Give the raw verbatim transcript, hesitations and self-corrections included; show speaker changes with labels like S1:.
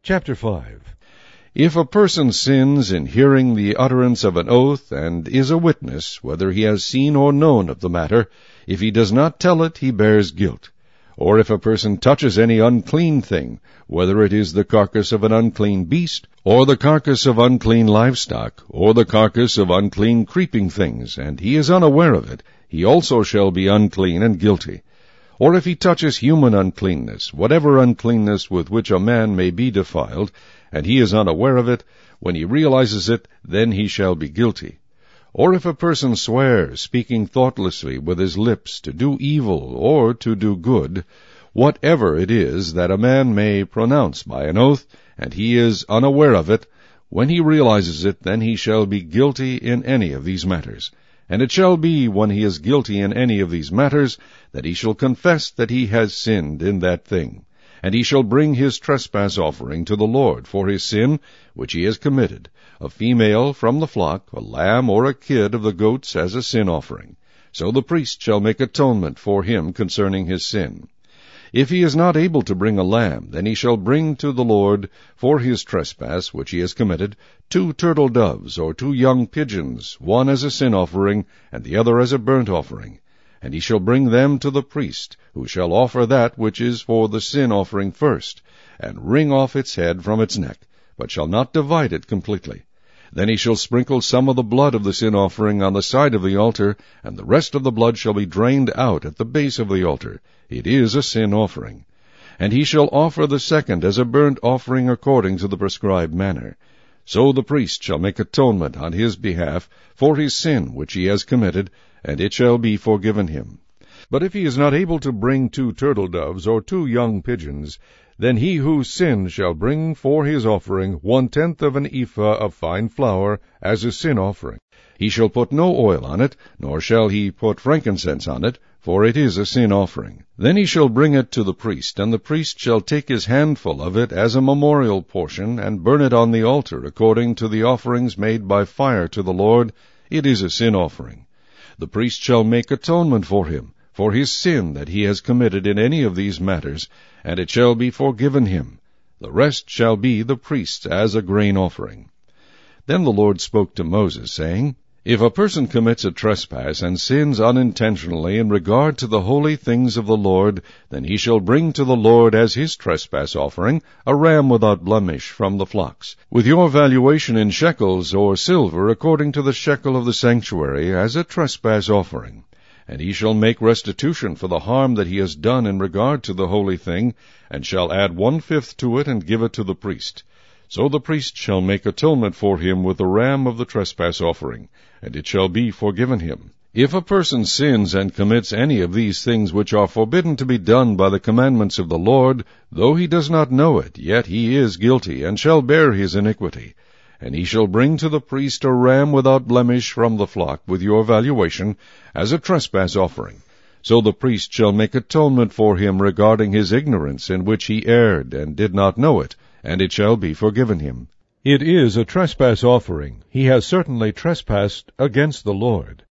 S1: Chapter five. If a person sins in hearing the utterance of an oath, and is a witness, whether he has seen or known of the matter, if he does not tell it, he bears guilt. Or if a person touches any unclean thing, whether it is the carcass of an unclean beast, or the carcass of unclean livestock, or the carcass of unclean creeping things, and he is unaware of it, he also shall be unclean and guilty. Or if he touches human uncleanness, whatever uncleanness with which a man may be defiled, and he is unaware of it, when he realizes it, then he shall be guilty. Or if a person swears, speaking thoughtlessly with his lips, to do evil or to do good, whatever it is that a man may pronounce by an oath, and he is unaware of it, when he realizes it, then he shall be guilty in any of these matters. And it shall be, when he is guilty in any of these matters, that he shall confess that he has sinned in that thing. And he shall bring his trespass offering to the Lord for his sin which he has committed, a female from the flock, a lamb or a kid of the goats as a sin offering. So the priest shall make atonement for him concerning his sin. If he is not able to bring a lamb, then he shall bring to the Lord for his trespass which he has committed two turtle doves or two young pigeons, one as a sin offering, and the other as a burnt offering. And he shall bring them to the priest, who shall offer that which is for the sin offering first, and wring off its head from its neck, but shall not divide it completely. Then he shall sprinkle some of the blood of the sin offering on the side of the altar, and the rest of the blood shall be drained out at the base of the altar. It is a sin offering. And he shall offer the second as a burnt offering according to the prescribed manner. So the priest shall make atonement on his behalf for his sin which he has committed, and it shall be forgiven him. But if he is not able to bring two turtle doves or two young pigeons, then he who sinned shall bring for his offering one-tenth of an ephah of fine flour as a sin offering. He shall put no oil on it, nor shall he put frankincense on it, for it is a sin offering. Then he shall bring it to the priest, and the priest shall take his handful of it as a memorial portion, and burn it on the altar according to the offerings made by fire to the Lord. It is a sin offering. The priest shall make atonement for him, for his sin that he has committed in any of these matters, and it shall be forgiven him. The rest shall be the priest's as a grain offering. Then the Lord spoke to Moses, saying, If a person commits a trespass and sins unintentionally in regard to the holy things of the Lord, then he shall bring to the Lord as his trespass offering a ram without blemish from the flocks, with your valuation in shekels or silver according to the shekel of the sanctuary as a trespass offering. And he shall make restitution for the harm that he has done in regard to the holy thing, and shall add one-fifth to it and give it to the priest. So the priest shall make atonement for him with the ram of the trespass offering, and it shall be forgiven him. If a person sins and commits any of these things which are forbidden to be done by the commandments of the Lord, though he does not know it, yet he is guilty, and shall bear his iniquity. And he shall bring to the priest a ram without blemish from the flock, with your valuation, as a trespass offering. So the priest shall make atonement for him regarding his ignorance in which he erred and did not know it, and it shall be forgiven him. It is a trespass offering. He has certainly trespassed against the Lord.